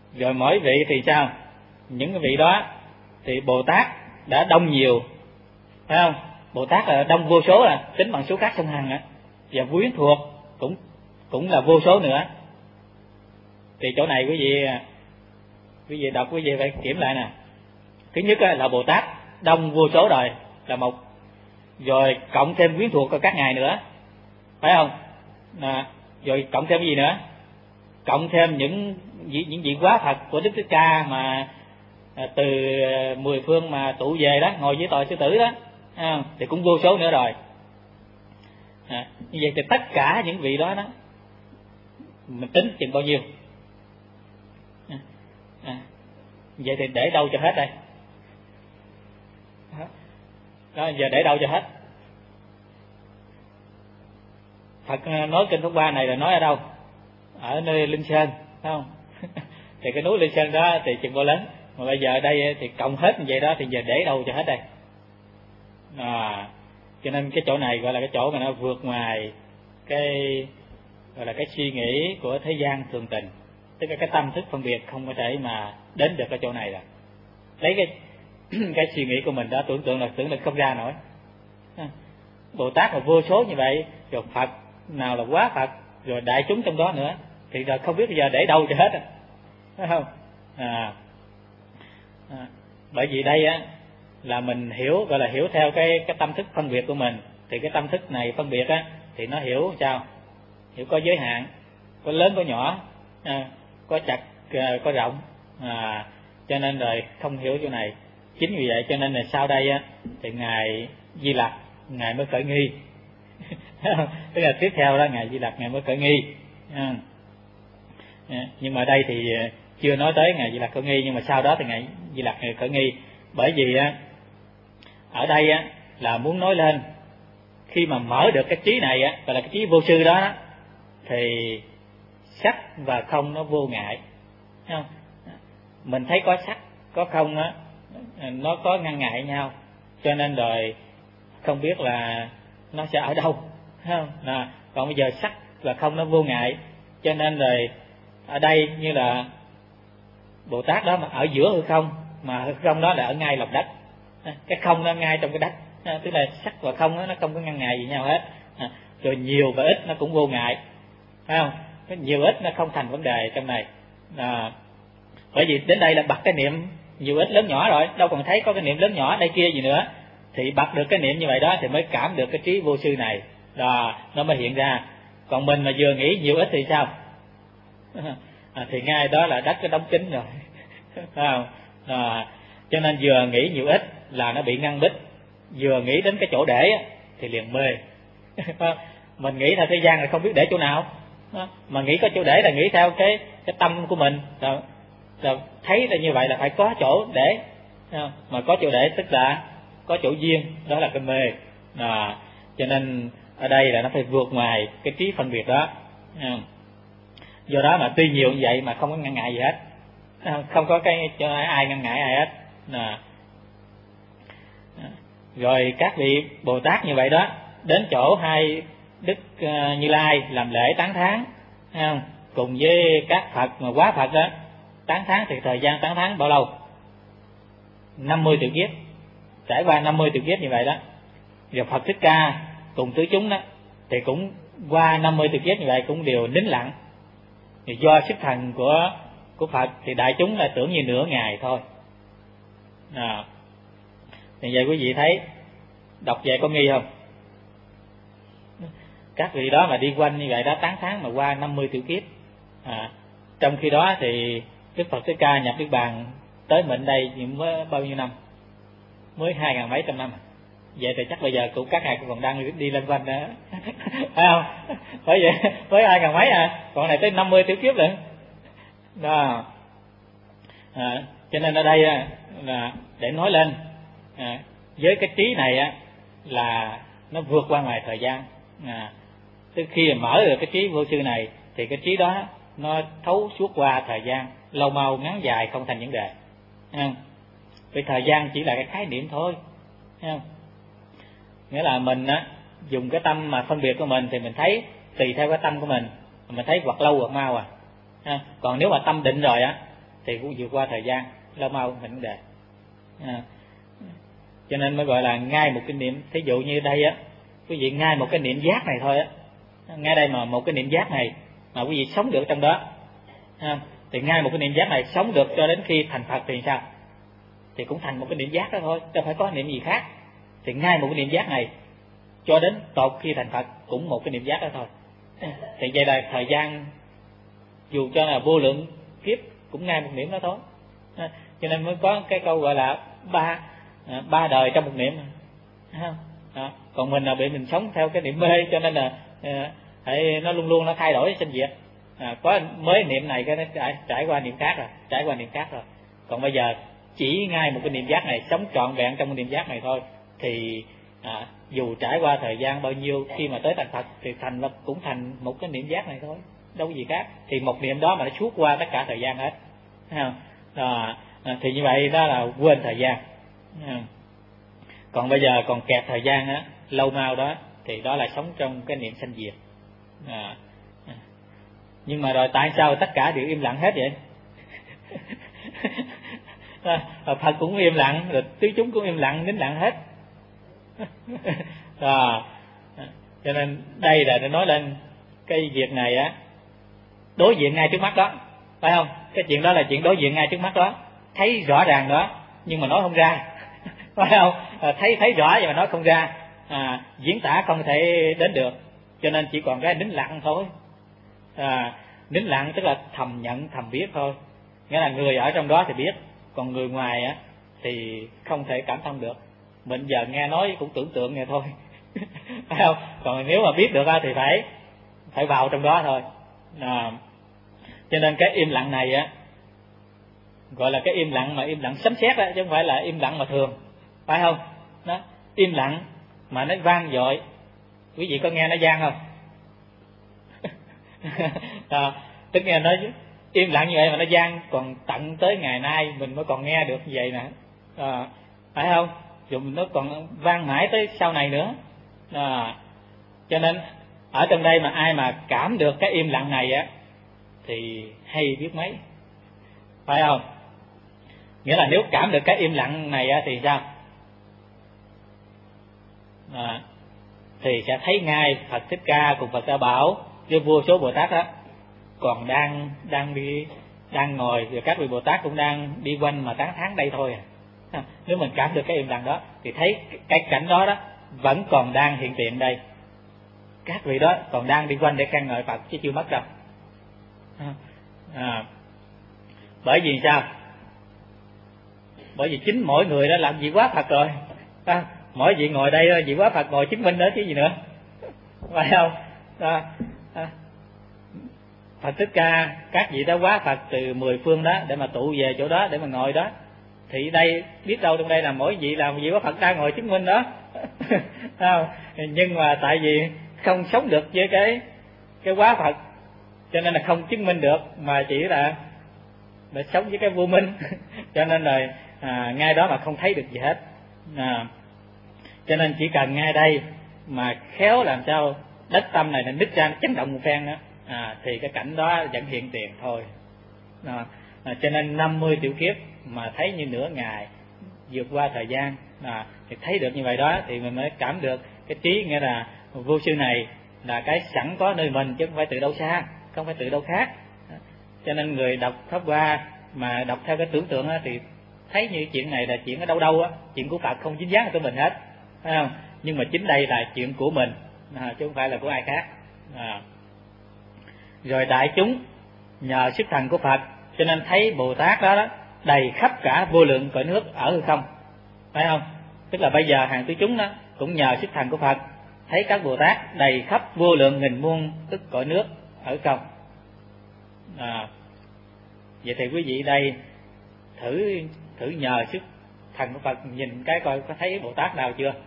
Rồi mỗi vị thì sao? Những cái vị đó thì Bồ Tát đã đông nhiều, phải không? Bồ Tát là đông vô số, là tính bằng số khác không hằng á, và quyến thuộc cũng là vô số nữa. Thì chỗ này quý vị đọc, quý vị phải kiểm lại nè. Thứ nhất là Bồ Tát đông vô số rồi là một, rồi cộng thêm quyến thuộc của các ngài nữa, phải không? Rồi cộng thêm cái gì nữa? Cộng thêm những vị quá Phật của Đức Thích Ca mà từ 10 phương mà tụ về đó, ngồi với tòa sư tử đó, thì cũng vô số nữa rồi. Như vậy thì tất cả những vị đó mình tính chừng bao nhiêu? Vậy thì để đâu cho hết đây? Đó, giờ để đâu cho hết? Phật nói kinh Pháp Hoa này là nói ở đâu? Ở nơi Linh Sơn, phải không? Thì cái núi Linh Sơn đó thì chừng bao lớn, mà bây giờ ở đây thì cộng hết như vậy đó, thì giờ để đâu cho hết đây? Cho nên cái chỗ này gọi là cái chỗ mà nó vượt ngoài cái gọi là cái suy nghĩ của thế gian thường tình, tức là cái tâm thức phân biệt không có thể mà đến được cái chỗ này rồi. Lấy cái suy nghĩ của mình đã tưởng tượng không ra nổi. Bồ Tát là vô số như vậy, rồi Phật nào là quá Phật, rồi đại chúng trong đó nữa, thì giờ không biết bây giờ để đâu cho hết, phải không? Bởi vì đây là mình hiểu, gọi là hiểu theo cái tâm thức phân biệt của mình, thì cái tâm thức này phân biệt thì nó hiểu sao? Hiểu có giới hạn, có lớn có nhỏ, có chặt có rộng, cho nên rồi không hiểu chỗ này. Chính vì vậy cho nên là sau đây thì ngài Di Lặc ngài mới khởi nghi. Tức là tiếp theo đó ngài Di Lặc ngài mới khởi nghi. Nhưng mà đây thì chưa nói tới ngài Di Lặc khởi nghi, nhưng mà sau đó thì ngài Di Lặc ngài khởi nghi. Bởi vì ở đây là muốn nói lên khi mà mở được cái trí này gọi là cái trí vô sư đó, thì sắc và không nó vô ngại, không? Mình thấy có sắc có không nó có ngăn ngại nhau, cho nên rồi không biết là nó sẽ ở đâu, không? Còn bây giờ sắc và không nó vô ngại, cho nên rồi ở đây như là Bồ Tát đó mà ở giữa hư không, mà hư không đó là ở ngay lòng đất, cái không nó ngay trong cái đất, tức là sắc và không nó không có ngăn ngại gì nhau hết. Rồi nhiều và ít nó cũng vô ngại, phải không? Cái nhiều ít nó không thành vấn đề trong này. Bởi vì đến đây là bật cái niệm nhiều ít lớn nhỏ rồi, đâu còn thấy có cái niệm lớn nhỏ đây kia gì nữa, thì bật được cái niệm như vậy đó thì mới cảm được cái trí vô sư này đó, nó mới hiện ra. Còn mình mà vừa nghĩ nhiều ít thì sao? Thì ngay đó là đất cái đóng kín rồi. Phải không? Cho nên vừa nghĩ nhiều ít là nó bị ngăn bích, vừa nghĩ đến cái chỗ để thì liền mê. Mình nghĩ theo thế gian là không biết để chỗ nào, mà nghĩ có chỗ để là nghĩ theo cái tâm của mình, rồi thấy là như vậy là phải có chỗ để, mà có chỗ để tức là có chỗ duyên, đó là cái mê. Cho nên ở đây là nó phải vượt ngoài cái trí phân biệt đó. Do đó mà tuy nhiều như vậy mà không có ngăn ngại gì hết, không có cái cho ai ngăn ngại ai hết. Rồi các vị Bồ Tát như vậy đó đến chỗ hai Đức Như Lai làm lễ tán thán, cùng với các Phật mà quá Phật đó tán thán, thì thời gian tán thán bao lâu? 50 triệu kiếp, trải qua 50 triệu kiếp như vậy đó. Rồi Phật Thích Ca cùng tứ chúng đó thì cũng qua 50 triệu kiếp như vậy cũng đều nín lặng. Thì do sức thần của Phật thì đại chúng là tưởng như nửa ngày thôi. Thì vậy quý vị thấy đọc về có nghi không? Các vị đó mà đi quanh như vậy đó tán thán mà qua 50 triệu kiếp. Trong khi đó thì Đức Phật Thích Ca nhập Niết Bàn tới mình đây mới bao nhiêu năm? Mới 2.000 mấy trăm năm. Vậy thì chắc bây giờ cũng các ngài cũng còn đang đi lên quanh đó. Phải không? Bởi vậy với 2.000 mấy còn này tới 50 tiểu kiếp lận. Đó. Cho nên ở đây là để nói lên với cái trí này là nó vượt qua ngoài thời gian. Từ khi mở được cái trí vô sư này thì cái trí đó nó thấu suốt qua thời gian, lâu mau ngắn dài không thành vấn đề. Vì thời gian chỉ là cái khái niệm thôi. Nghĩa là mình dùng cái tâm mà phân biệt của mình thì mình thấy tùy theo cái tâm của mình thấy hoặc lâu hoặc mau. Còn nếu mà tâm định rồi thì cũng vượt qua thời gian, lâu mau không thành vấn đề. Cho nên mới gọi là ngay một cái niệm. Thí dụ như đây á, quý vị ngay một cái niệm giác này thôi á, ngay đây mà một cái niệm giác này mà quý vị sống được trong đó, thì ngay một cái niệm giác này sống được cho đến khi thành Phật thì sao? Thì cũng thành một cái niệm giác đó thôi, đâu phải có niệm gì khác. Thì ngay một cái niệm giác này cho đến tột khi thành Phật cũng một cái niệm giác đó thôi. Thì vậy là thời gian dù cho là vô lượng kiếp cũng ngay một niệm đó thôi. Cho nên mới có cái câu gọi là ba đời trong một niệm. Còn mình là bị mình sống theo cái niệm mê, cho nên là nó luôn luôn nó thay đổi sinh diệt. Có mới niệm này cái nó trải qua niệm khác rồi, còn bây giờ chỉ ngay một cái niệm giác này, sống trọn vẹn trong cái niệm giác này thôi, thì dù trải qua thời gian bao nhiêu, khi mà tới thành Phật thì cũng thành một cái niệm giác này thôi, đâu có gì khác. Thì một niệm đó mà nó suốt qua tất cả thời gian hết, thấy không? Thì như vậy đó là quên thời gian. Còn bây giờ còn kẹt thời gian á, lâu mau đó, thì đó là sống trong cái niệm sanh diệt. Nhưng mà rồi tại sao tất cả đều im lặng hết vậy? Phật cũng im lặng, rồi tứ chúng cũng im lặng, nín lặng hết. Cho nên đây là để nói lên cái việc này á, đối diện ngay trước mắt đó, phải không? Cái chuyện đó là chuyện đối diện ngay trước mắt đó, thấy rõ ràng đó, nhưng mà nói không ra, phải không? Thấy rõ nhưng mà nói không ra, diễn tả không thể đến được, cho nên chỉ còn cái nín lặng thôi. Nín lặng tức là thầm nhận thầm biết thôi, nghĩa là người ở trong đó thì biết, còn người ngoài á thì không thể cảm thông được. Mình giờ nghe nói cũng tưởng tượng vậy thôi, phải không? Còn nếu mà biết được thì phải vào trong đó thôi. Cho nên cái im lặng này á gọi là cái im lặng mà im lặng sấm sét á, chứ không phải là im lặng mà thường, phải không? Đó, im lặng mà nó vang dội. Quý vị có nghe nó vang không? Tức nghe nói im lặng như vậy mà nó vang, còn tận tới ngày nay mình mới còn nghe được như vậy nè, phải không? Dùng nó còn vang mãi tới sau này nữa. Cho nên ở trong đây mà ai mà cảm được cái im lặng này á thì hay biết mấy, phải không? Nghĩa là nếu cảm được cái im lặng này á thì sao? Thì sẽ thấy ngay Phật Thích Ca cùng Phật A Bảo với vô số Bồ Tát đó còn đang ngồi, rồi các vị Bồ Tát cũng đang đi quanh mà tán thán đây thôi. Nếu mình cảm được cái im lặng đó thì thấy cái cảnh đó đó vẫn còn đang hiện tiền đây, các vị đó còn đang đi quanh để khen ngợi Phật chứ chưa mất đâu. Bởi vì sao? Bởi vì chính mỗi người đó làm gì quá Phật rồi, mỗi vị ngồi đây vị quá Phật ngồi chứng minh nữa chứ gì nữa, phải không? Phật Thích Ca các vị đó quá Phật từ 10 phương đó để mà tụ về chỗ đó để mà ngồi đó, thì đây biết đâu trong đây là mỗi vị là một vị quá Phật đang ngồi chứng minh đó. Nhưng mà tại vì không sống được với cái quá Phật, cho nên là không chứng minh được, mà chỉ là sống với cái vô minh. Cho nên là ngay đó mà không thấy được gì hết. Cho nên chỉ cần ngay đây mà khéo làm sao đất tâm này nó nứt ra, nó chấn động một phen đó, thì cái cảnh đó vẫn hiện tiền thôi. Cho nên 50 tiểu kiếp mà thấy như nửa ngày vượt qua thời gian, thì thấy được như vậy đó thì mình mới cảm được cái trí, nghĩa là vô sư này là cái sẵn có nơi mình chứ không phải từ đâu xa, không phải từ đâu khác. Cho nên người đọc Pháp Hoa mà đọc theo cái tưởng tượng thì thấy như chuyện này là chuyện ở đâu đâu á, chuyện của Phật không dính dáng của mình hết, phải không? Nhưng mà chính đây là chuyện của mình, chứ không phải là của ai khác. Rồi đại chúng nhờ sức thần của Phật cho nên thấy Bồ Tát đó đầy khắp cả vô lượng cõi nước ở hư không, phải không? Tức là bây giờ hàng tứ chúng đó cũng nhờ sức thần của Phật thấy các Bồ Tát đầy khắp vô lượng nghìn muôn ức cõi nước ở không. Vậy thì quý vị đây thử nhờ sức thần của Phật nhìn cái coi có thấy Bồ Tát nào chưa.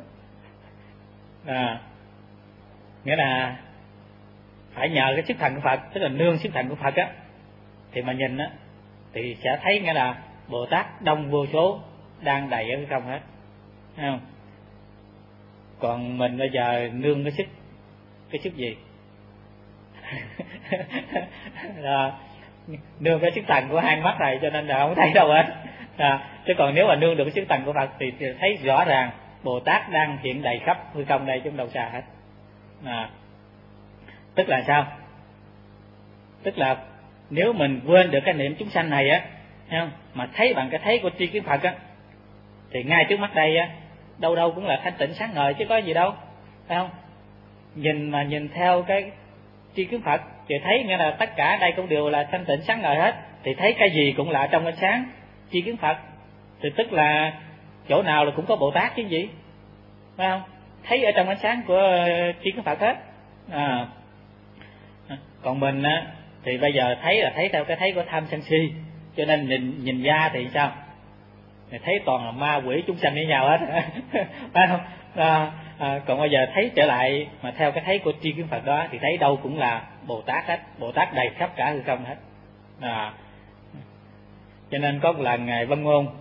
Nghĩa là phải nhờ cái sức thần của Phật, tức là nương sức thần của Phật á, thì mà nhìn á thì sẽ thấy nghĩa là Bồ Tát đông vô số đang đầy ở không hết, thấy không? Còn mình bây giờ nương cái sức gì? nương cái sức thần của hai mắt này cho nên là không thấy đâu hết. Chứ còn nếu mà nương được cái sức thần của Phật thì thấy rõ ràng Bồ Tát đang hiện đầy khắp hư không đây chứ không đâu xa hết. Tức là sao? Tức là nếu mình quên được cái niệm chúng sanh này á, thấy không? Mà thấy bằng cái thấy của tri kiến Phật á, thì ngay trước mắt đây á, đâu đâu cũng là thanh tịnh sáng ngời chứ có gì đâu, phải không? Nhìn theo cái tri kiến Phật thì thấy nghĩa là tất cả đây cũng đều là thanh tịnh sáng ngời hết, thì thấy cái gì cũng là trong ánh sáng tri kiến Phật, thì tức là chỗ nào là cũng có Bồ Tát chứ gì, phải không? Thấy ở trong ánh sáng của tri kiến Phật hết. Còn mình á thì bây giờ thấy là thấy theo cái thấy của tham sân si, cho nên nhìn ra thì sao? Thì thấy toàn là ma quỷ chúng sanh với nhau hết, phải không? Còn bây giờ thấy trở lại mà theo cái thấy của tri kiến Phật đó thì thấy đâu cũng là Bồ Tát hết, Bồ Tát đầy khắp cả hư không hết. Cho nên có một lần ngài Văn Ngôn,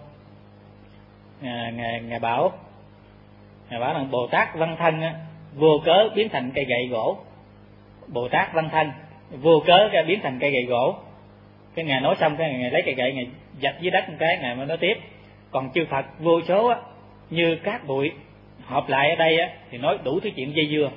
ngài bảo rằng Bồ Tát văn thân á, vô cớ biến thành cây gậy gỗ. Bồ Tát văn thân vô cớ cái biến thành cây gậy gỗ. Cái ngài nói xong cái ngài lấy cây gậy ngài dạch dưới đất một cái, ngài mới nói tiếp. Còn chư Phật vô số á, như cát bụi họp lại ở đây á, thì nói đủ thứ chuyện dây dưa.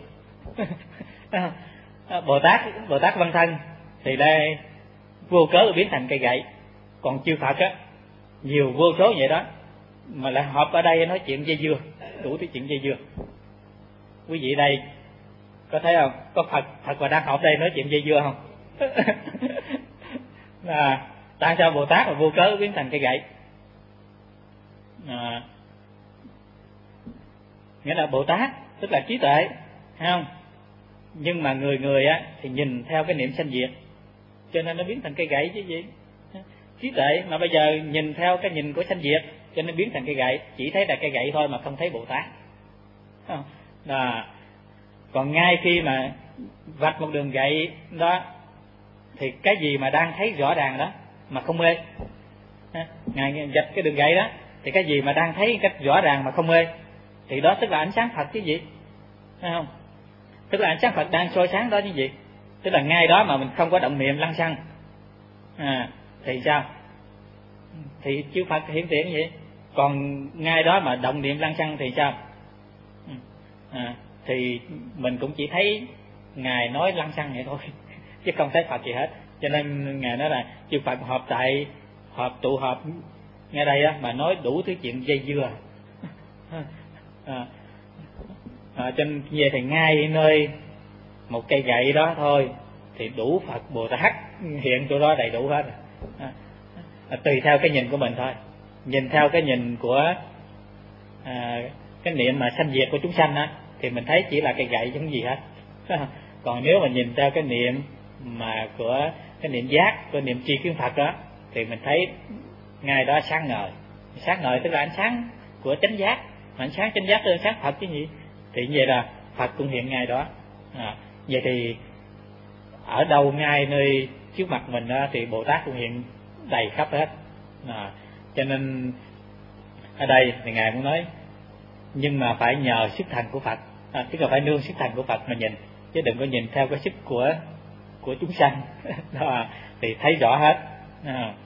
Bồ Tát văn thân thì đây vô cớ biến thành cây gậy. Còn chư Phật á nhiều vô số vậy đó, mà lại họp ở đây nói chuyện dây dưa, đủ thứ chuyện dây dưa. Quý vị đây có thấy không? Có Phật và đang họp đây nói chuyện dây dưa không? Tại sao Bồ Tát mà vô cớ biến thành cây gậy? Nghĩa là Bồ Tát tức là trí tuệ, thấy không? Nhưng mà người á thì nhìn theo cái niệm sanh diệt, cho nên nó biến thành cây gậy chứ gì. Trí tuệ mà bây giờ nhìn theo cái nhìn của sanh diệt, cho nên biến thành cây gậy, chỉ thấy là cây gậy thôi mà không thấy Bồ Tát. Còn ngay khi mà vạch một đường gậy đó thì cái gì mà đang thấy rõ ràng đó mà không mê, ngài vạch cái đường gậy đó thì cái gì mà đang thấy cách rõ ràng mà không mê, thì đó tức là ánh sáng Phật chứ gì, thấy không? Tức là ánh sáng Phật đang soi sáng đó như vậy. Tức là ngay đó mà mình không có động niệm lăng xăng thì sao? Thì chư Phật hiện tiền vậy. Còn ngay đó mà động niệm lăng xăng thì sao? Thì mình cũng chỉ thấy ngài nói lăng xăng vậy thôi, chứ không thấy Phật gì hết. Cho nên ngài nói là chư Phật tụ họp ngay đây á, mà nói đủ thứ chuyện dây dưa. Cho nên về thì ngay nơi một cây gậy đó thôi thì đủ Phật Bồ Tát hiện chỗ đó đầy đủ hết. Tùy theo cái nhìn của mình thôi, nhìn theo cái nhìn của cái niệm mà sanh diệt của chúng sanh á, thì mình thấy chỉ là cây gậy chứ không gì hết. Còn nếu mà nhìn theo cái niệm mà của cái niệm giác, của niệm tri kiến Phật đó, thì mình thấy ngay đó sáng ngời tức là ánh sáng của chánh giác, mà ánh sáng chánh giác là ánh sáng Phật chứ gì. Thì như vậy là Phật cũng hiện ngay đó. Vậy thì ở đâu ngay nơi trước mặt mình đó thì Bồ Tát cũng hiện đầy khắp hết. Cho nên ở đây thì ngài cũng nói, nhưng mà phải nhờ sức thành của Phật, tức là phải nương sức thành của Phật mà nhìn, chứ đừng có nhìn theo cái sức của chúng sanh. Thì thấy rõ hết.